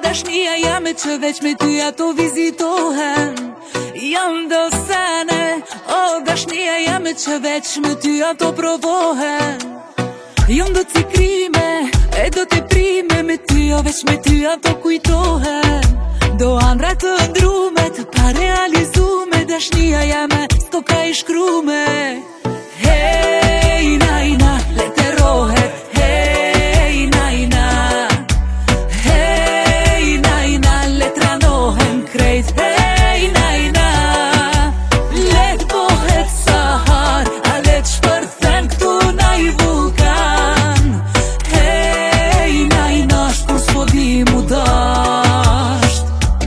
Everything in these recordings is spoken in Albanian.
dashnia jame që veç me ty ato vizitohen. Janë do sene, o dashnia jame që veç me ty ato provohen. Janë do t'i krime, e do t'i prime me ty, o veç me ty ato kujtohen. Do andra të ndrume, të parealizume, dashnia jame s'ko ka i shkrume. Hej, najna, leterohet, hej, najna. Hej, najna, letranohen krejt, hej, najna. Let pohet Sahar, a let shpërthen këtu na i vulkan. Hej, najna, shkur s'po di mu dasht.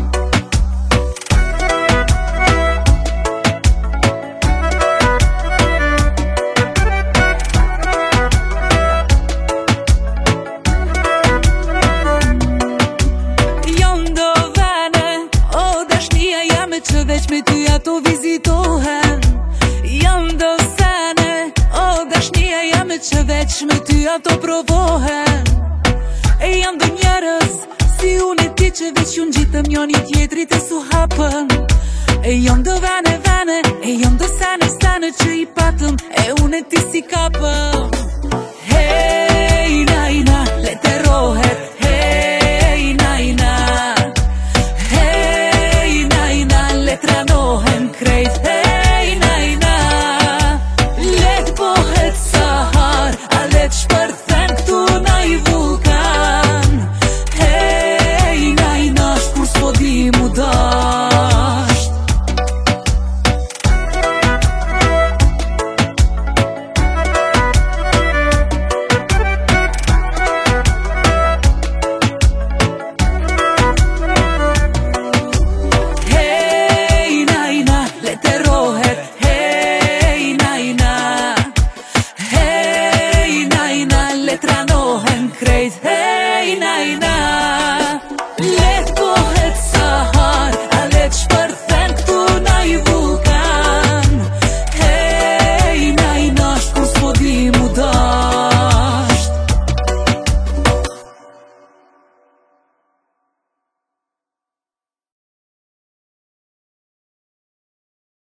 Që veç me ty ato vizitohen. Janë do sene, o dashnia jame që veç me ty ato provohen. E janë do njerës, si unë e ti që veç ju n'gjitëm njoni tjetrit e su hapën. E janë do vene, e janë do sene që i patëm, e unë e ti si kapëm. Hej, najna, leterohet, hej, najna. Letranohen krejt, hej, najna. Let pohet Sahar, a let shpërthen këtu na i vulkan. Hej, najna, shkur s'po di mu dasht. Letranohen krejt, hej, najna.